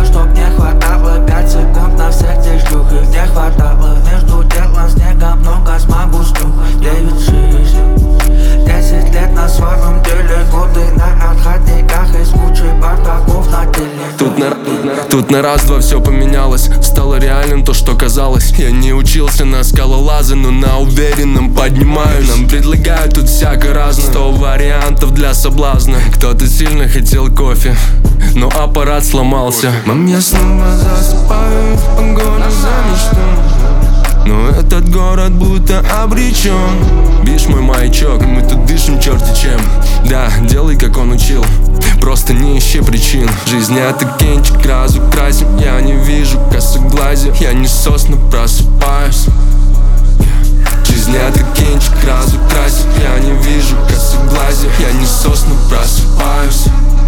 чтоб не хватало 5 секунд на всех тех шлюх. Их не хватало между делом снегом, много смогу стукать. 9-6 10 лет на своем деле, годы на отходниках из кучи бардаков на теле. Тут на раз-два все поменялось, стало реальным то, что казалось. Я не учился на скалолаза, но на уверенном поднимаюсь. Нам предлагают тут всяко разное, 100 вариантов для соблазна. Кто-то сильно хотел кофе, но аппарат сломался. Мам, я снова засыпаю в погоне за мечтой, но этот город будто обречен. Бишь мой маячок, мы тут дышим черти чем. Да, делай как он учил, просто не ищи причин. Жизнь это кинчик, разукрасим. Я не вижу косоглазия, я не сосна, просыпаюсь. Жизнь это кинчик, разукрасим. Я не вижу косоглазия, я не сосна, просыпаюсь.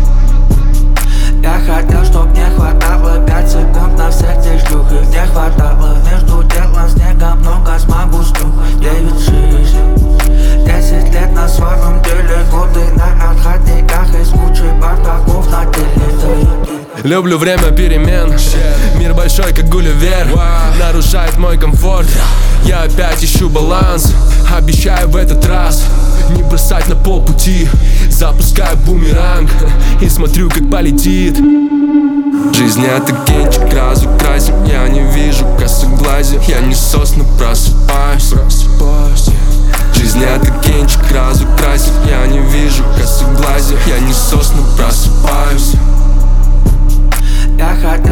Я хотел, чтоб не хватало 5 секунд на всех тех шлюх. Их не хватало между делом снегом, много смогу стукать. 9-6 10 лет на своем деле, годы на отходниках из кучи бардаков на теле. Люблю время перемен, мир большой как Гулливер, нарушает мой комфорт. Я опять ищу баланс, обещаю в этот раз не бросать на полпути. Запускаю бумеранг и смотрю, как полетит. Жизнь это кинчик, разукрасим. Я не вижу косоглазия, я не сосна, просыпаюсь. Жизнь это кинчик, разукрасим. Я не вижу косоглазия, я не сосна, просыпаюсь. Я хотел